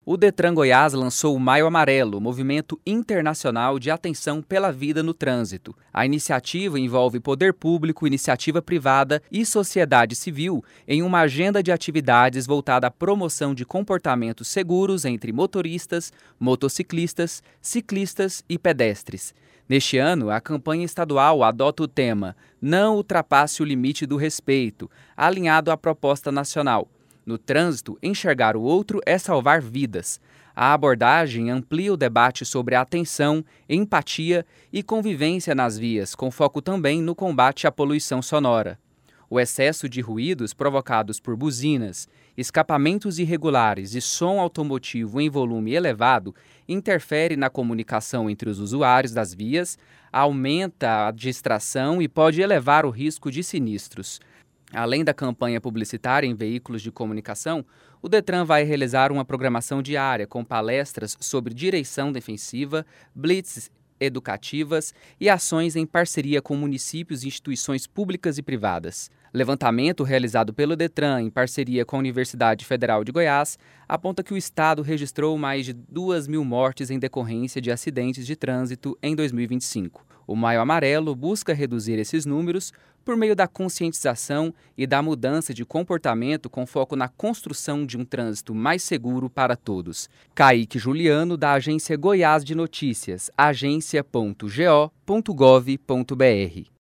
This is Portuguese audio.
O Detran Goiás lançou o Maio Amarelo, movimento internacional de atenção pela vida no trânsito. A iniciativa envolve poder público, iniciativa privada e sociedade civil em uma agenda de atividades voltada à promoção de comportamentos seguros entre motoristas, motociclistas, ciclistas e pedestres. Neste ano, a campanha estadual adota o tema "Não ultrapasse o limite do respeito", alinhado à proposta nacional. No trânsito, enxergar o outro é salvar vidas. A abordagem amplia o debate sobre a atenção, empatia e convivência nas vias, com foco também no combate à poluição sonora. O excesso de ruídos provocados por buzinas, escapamentos irregulares e som automotivo em volume elevado interfere na comunicação entre os usuários das vias, aumenta a distração e pode elevar o risco de sinistros. Além da campanha publicitária em veículos de comunicação, o Detran vai realizar uma programação diária com palestras sobre direção defensiva, blitz educativas e ações em parceria com municípios e instituições públicas e privadas. Levantamento realizado pelo Detran em parceria com a Universidade Federal de Goiás aponta que o estado registrou mais de 2.000 mortes em decorrência de acidentes de trânsito em 2025. O Maio Amarelo busca reduzir esses números por meio da conscientização e da mudança de comportamento com foco na construção de um trânsito mais seguro para todos. Kaique Juliano, da Agência Goiás de Notícias, agência.go.gov.br.